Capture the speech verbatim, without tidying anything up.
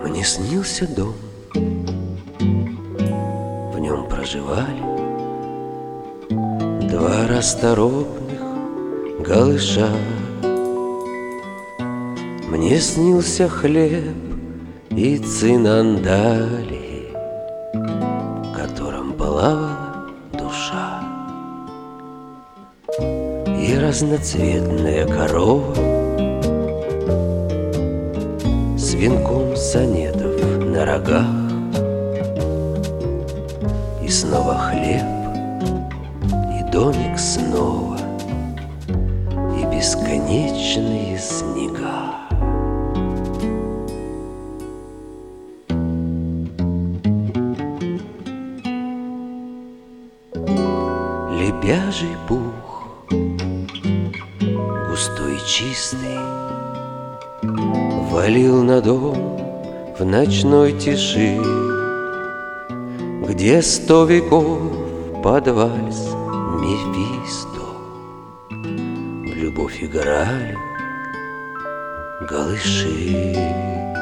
Мне снился дом, в нем проживали два расторопных голыша. Мне снился хлеб и цинандали, в котором плавала душа. И разноцветная корова с венком сонетов на рогах. И снова хлеб, и домик снова, и бесконечные снега. Лебяжий пух, густой и чистый, валил на дом в ночной тиши, где сто веков под вальс Мефисто в любовь играли голыши.